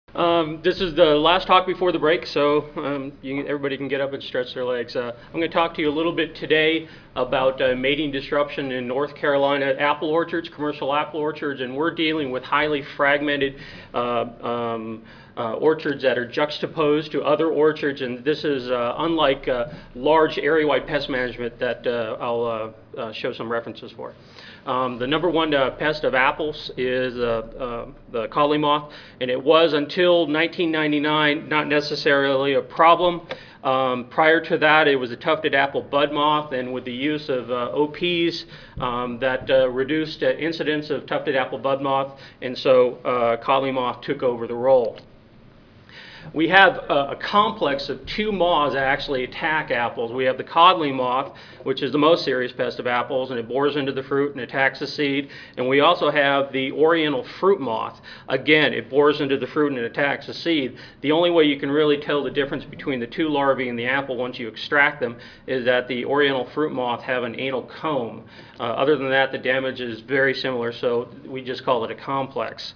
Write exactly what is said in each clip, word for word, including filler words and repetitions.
Um, this is the last talk before the break, so um, you, everybody can get up and stretch their legs. Uh, I'm going to talk to you a little bit today about uh, mating disruption in North Carolina apple orchards, commercial apple orchards, and we're dealing with highly fragmented uh, um, uh, orchards that are juxtaposed to other orchards, and this is uh, unlike uh, large area-wide pest management that uh, I'll uh, uh, show some references for. Um, the number one uh, pest of apples is uh, uh, the collie moth, and it was until nineteen ninety-nine not necessarily a problem. Um, prior to that, it was a tufted apple bud moth, and with the use of uh, O Ps, um, that uh, reduced uh, incidence of tufted apple bud moth, and so uh, collie moth took over the role. We have a, a complex of two moths that actually attack apples. We have the codling moth, which is the most serious pest of apples, and it bores into the fruit and attacks the seed. And we also have the oriental fruit moth. Again, it bores into the fruit and it attacks the seed. The only way you can really tell the difference between the two larvae in the apple once you extract them is that the oriental fruit moth have an anal comb. Uh, other than that, the damage is very similar, so we just call it a complex.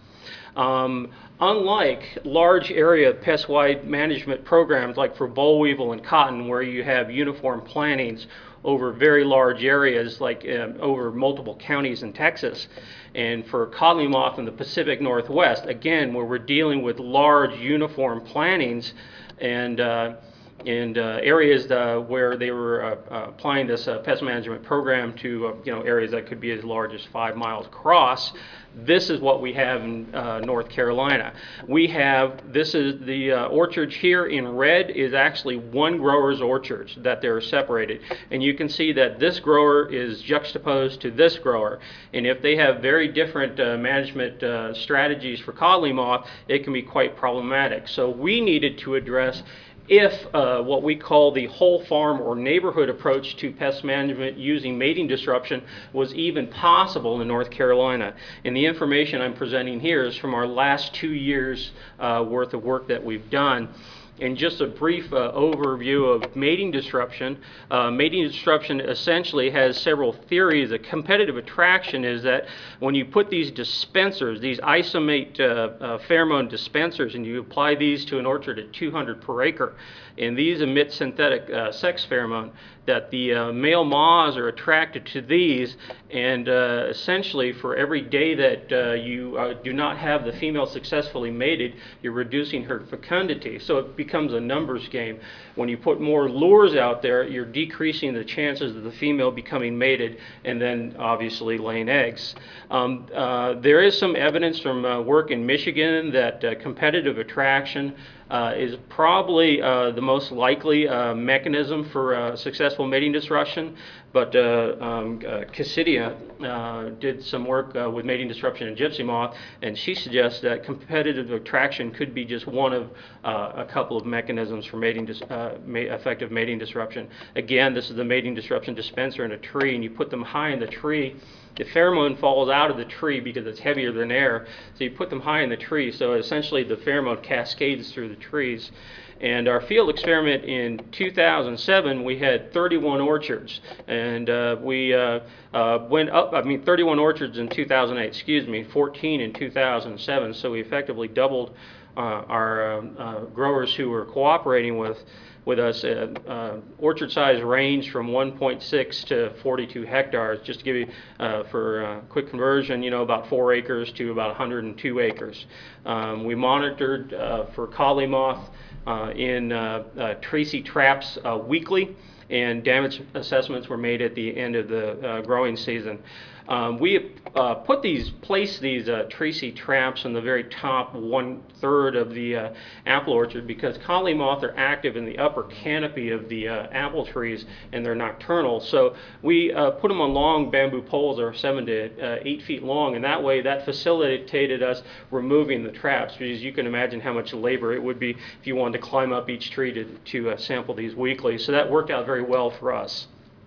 Um, unlike large area pest-wide management programs like for boll weevil and cotton, where you have uniform plantings over very large areas, like um, over multiple counties in Texas, and for codling moth in the Pacific Northwest, again, where we're dealing with large uniform plantings and uh, and uh, areas uh, where they were uh, uh, applying this uh, pest management program to uh, you know areas that could be as large as five miles across. This is what we have in uh, North Carolina. We have, this is the uh, orchards here in red is actually one grower's orchards that they're separated. And you can see that this grower is juxtaposed to this grower. And if they have very different uh, management uh, strategies for codling moth, it can be quite problematic. So we needed to address if uh, what we call the whole farm or neighborhood approach to pest management using mating disruption was even possible in North Carolina. And the information I'm presenting here is from our last two years uh, worth of work that we've done. And just a brief uh, overview of mating disruption. Uh, mating disruption essentially has several theories. A competitive attraction is that when you put these dispensers, these isomate uh, uh, pheromone dispensers, and you apply these to an orchard at two hundred per acre, and these emit synthetic uh, sex pheromone, that the uh, male moths are attracted to these, and uh, essentially for every day that uh, you uh, do not have the female successfully mated, you're reducing her fecundity. So it becomes a numbers game. When you put more lures out there, you're decreasing the chances of the female becoming mated and then obviously laying eggs. Um, uh, there is some evidence from uh, work in Michigan that uh, competitive attraction Uh, is probably uh, the most likely uh, mechanism for uh, successful mating disruption, but uh, um, uh, Cassidia uh, did some work uh, with mating disruption in gypsy moth, and she suggests that competitive attraction could be just one of uh, a couple of mechanisms for mating dis uh, ma effective mating disruption. Again, this is the mating disruption dispenser in a tree, and you put them high in the tree. The pheromone falls out of the tree because it's heavier than air, so you put them high in the tree, so essentially the pheromone cascades through the trees. And our field experiment in two thousand seven, we had thirty-one orchards, and uh, we uh, uh, went up, I mean thirty-one orchards in two thousand eight, excuse me, fourteen in two thousand seven, so we effectively doubled uh, our uh, uh, growers who were cooperating with with us. Uh, uh, orchard size ranged from one point six to forty-two hectares. Just to give you, uh, for uh, quick conversion, you know, about four acres to about one hundred two acres. Um, we monitored uh, for collie moth uh, in uh, uh, Tracy traps uh, weekly, and damage assessments were made at the end of the uh, growing season. Um, we uh, put these, place these uh, Tracy traps in the very top one third of the uh, apple orchard because collie moth are active in the upper canopy of the uh, apple trees, and they're nocturnal. So we uh, put them on long bamboo poles that are seven to uh, eight feet long, and that way that facilitated us removing the traps, because you can imagine how much labor it would be if you wanted to climb up each tree to, to uh, sample these weekly. So that worked out very well for us.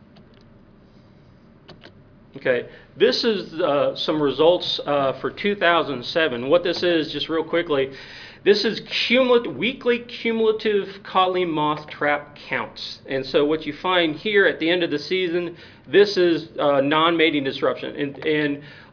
Okay, this is uh, some results uh, for two thousand seven. What this is, just real quickly, this is cumulative, weekly cumulative collie moth trap counts. And so what you find here at the end of the season, this is uh, non-mating disruption. And, and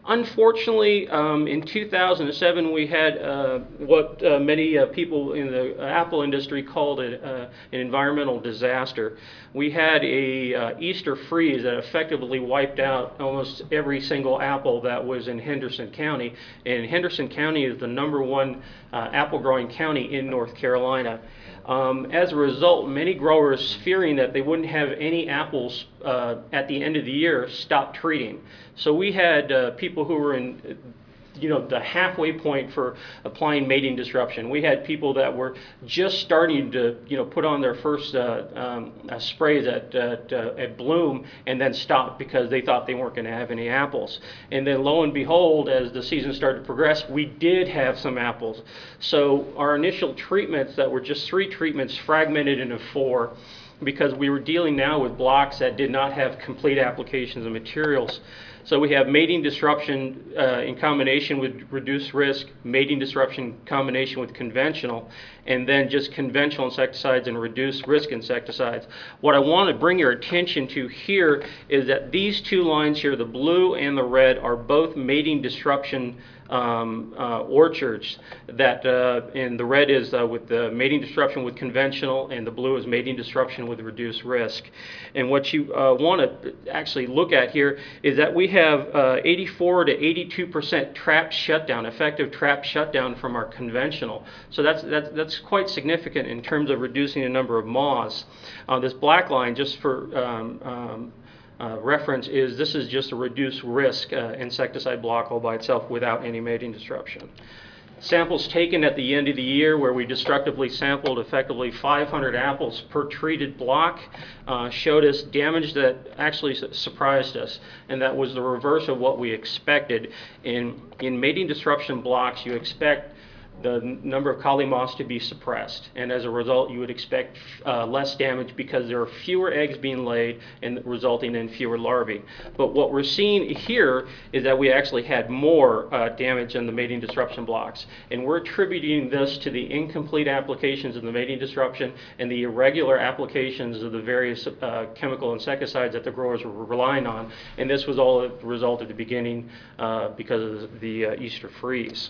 Unfortunately, um, in two thousand seven, we had uh, what uh, many uh, people in the apple industry called it, uh, an environmental disaster. We had a uh, Easter freeze that effectively wiped out almost every single apple that was in Henderson County. And Henderson County is the number one uh, apple growing county in North Carolina. Um, as a result, many growers, fearing that they wouldn't have any apples uh, at the end of the year, stopped treating. So we had uh, people who were in, you know, the halfway point for applying mating disruption. We had people that were just starting to, you know, put on their first uh, um, uh, sprays at, at, uh, at bloom, and then stopped because they thought they weren't going to have any apples. And then lo and behold, as the season started to progress, we did have some apples. So our initial treatments that were just three treatments fragmented into four, because we were dealing now with blocks that did not have complete applications of materials. So we have mating disruption uh, in combination with reduced risk, mating disruption in combination with conventional, and then just conventional insecticides and reduced risk insecticides. What I want to bring your attention to here is that these two lines here, the blue and the red, are both mating disruption Um, uh, orchards. That uh, and the red is uh, with the mating disruption with conventional, and the blue is mating disruption with reduced risk. And what you uh, want to actually look at here is that we have uh, eighty-four to eighty-two percent trap shutdown, effective trap shutdown from our conventional. So that's that's that's quite significant in terms of reducing the number of moths. Uh, this black line, just for um, um, Uh, reference, is this is just a reduced risk uh, insecticide block all by itself without any mating disruption. Samples taken at the end of the year, where we destructively sampled effectively five hundred apples per treated block, uh, showed us damage that actually su surprised us, and that was the reverse of what we expected. In, in mating disruption blocks, you expect the number of collie moths to be suppressed, and as a result you would expect uh, less damage because there are fewer eggs being laid and resulting in fewer larvae. But what we're seeing here is that we actually had more uh, damage in the mating disruption blocks, and we're attributing this to the incomplete applications of the mating disruption and the irregular applications of the various uh, chemical insecticides that the growers were relying on, and this was all a result at the beginning uh, because of the uh, Easter freeze.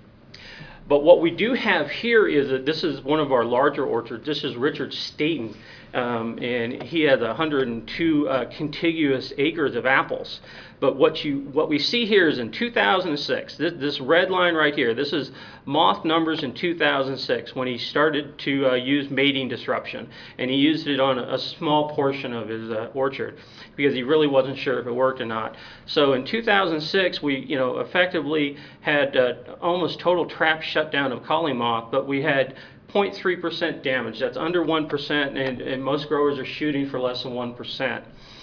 But what we do have here is that this is one of our larger orchards. This is Richard Staten, um, and he has one hundred two uh, contiguous acres of apples. But what you what we see here is in two thousand six, this, this red line right here, this is moth numbers in two thousand six when he started to uh, use mating disruption, and he used it on a, a small portion of his uh, orchard because he really wasn't sure if it worked or not. So in two thousand six, we you know effectively had uh, almost total trap shutdown of collie moth, but we had zero point three percent damage. That's under one percent, and, and most growers are shooting for less than one percent.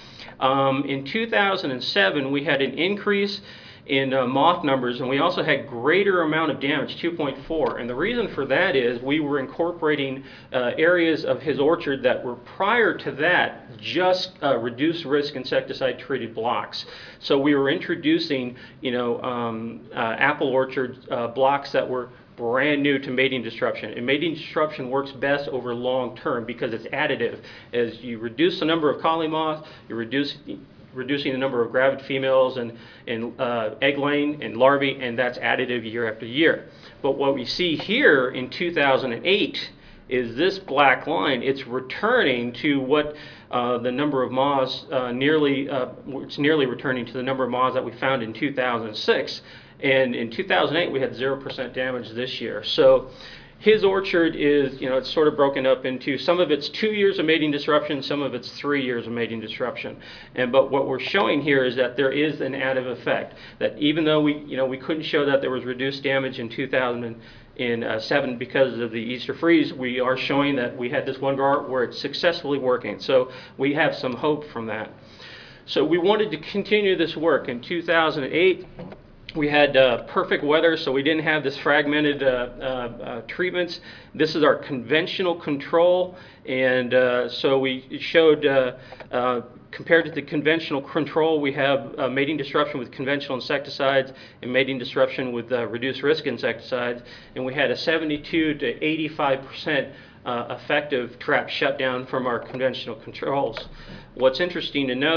Um, in two thousand seven, we had an increase in uh, moth numbers, and we also had greater amount of damage, two point four. And the reason for that is we were incorporating uh, areas of his orchard that were prior to that just uh, reduced risk insecticide treated blocks. So we were introducing, you know, um, uh, apple orchard uh, blocks that were brand new to mating disruption. And mating disruption works best over long term because it's additive. As you reduce the number of collie moths, you reduce reducing the number of gravid females and, and uh, egg laying and larvae, and that's additive year after year. But what we see here in two thousand eight is this black line. It's returning to what uh, the number of moths uh, nearly, uh, it's nearly returning to the number of moths that we found in two thousand six. And in two thousand eight, we had zero percent damage this year. So his orchard is, you know, it's sort of broken up into, some of it's two years of mating disruption, some of it's three years of mating disruption. And but what we're showing here is that there is an additive effect. That even though we, you know, we couldn't show that there was reduced damage in two thousand seven because of the Easter freeze, we are showing that we had this one grower where it's successfully working. So we have some hope from that. So we wanted to continue this work. In two thousand eight, we had uh, perfect weather, so we didn't have this fragmented uh, uh, uh, treatments. This is our conventional control, and uh, so we showed, uh, uh, compared to the conventional control, we have uh, mating disruption with conventional insecticides and mating disruption with uh, reduced risk insecticides, and we had a seventy-two to eighty-five percent uh, effective trap shutdown from our conventional controls. What's interesting to note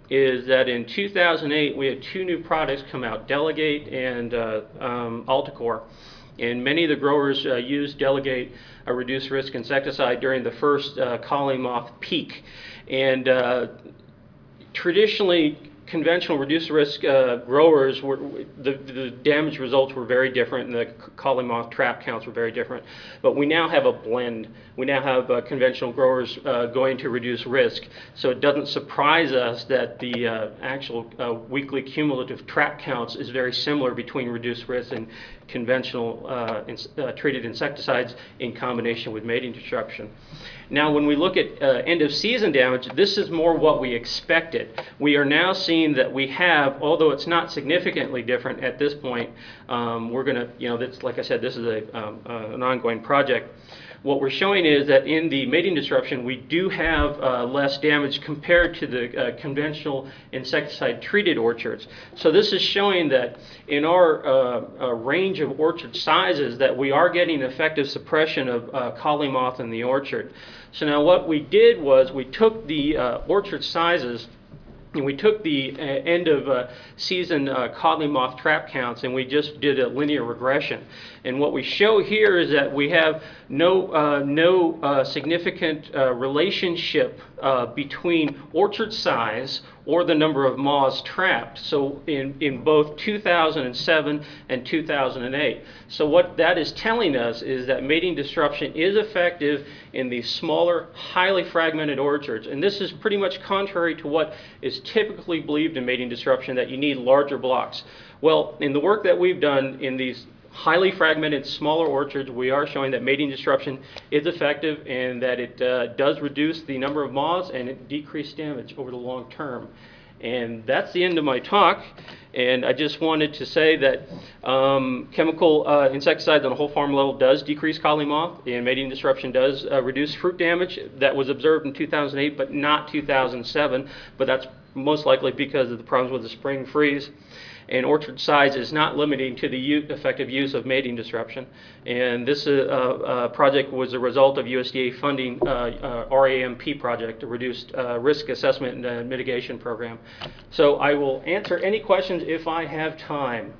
is that in two thousand eight we had two new products come out, Delegate and uh, um, Altacor. And many of the growers uh, used Delegate, a reduced risk insecticide, during the first uh, collie moth peak. And uh, traditionally, conventional reduced risk uh, growers, were, the, the damage results were very different, and the collie moth trap counts were very different. But we now have a blend. We now have uh, conventional growers uh, going to reduce risk. So it doesn't surprise us that the uh, actual uh, weekly cumulative trap counts is very similar between reduced risk and conventional uh, ins uh, treated insecticides in combination with mating disruption. Now, when we look at uh, end of season damage, this is more what we expected. We are now seeing that we have, although it's not significantly different at this point, um, we're going to, you know, that's, like I said, this is a, um, uh, an ongoing project. What we're showing is that in the mating disruption, we do have uh, less damage compared to the uh, conventional insecticide-treated orchards. So this is showing that in our uh, uh, range of orchard sizes that we are getting effective suppression of uh, collie moth in the orchard. So now what we did was we took the uh, orchard sizes and we took the uh, end of uh, season uh, collie moth trap counts and we just did a linear regression. And what we show here is that we have no, uh, no uh, significant uh, relationship uh, between orchard size or the number of moths trapped. So in, in both two thousand seven and two thousand eight. So what that is telling us is that mating disruption is effective in these smaller, highly fragmented orchards. And this is pretty much contrary to what is typically believed in mating disruption, that you need larger blocks. Well, in the work that we've done in these highly fragmented, smaller orchards, we are showing that mating disruption is effective and that it uh, does reduce the number of moths and it decreases damage over the long term. And that's the end of my talk. And I just wanted to say that um, chemical uh, insecticides on a whole farm level does decrease collie moth, and mating disruption does uh, reduce fruit damage. That was observed in two thousand eight, but not two thousand seven. But that's most likely because of the problems with the spring freeze. And orchard size is not limiting to the u effective use of mating disruption. And this uh, uh, project was a result of U S D A funding uh, uh, R A M P project, a reduced uh, risk assessment and uh, mitigation program. So I will answer any questions if I have time.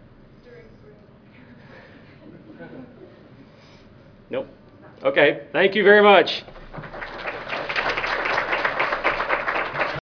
Nope. Okay, thank you very much.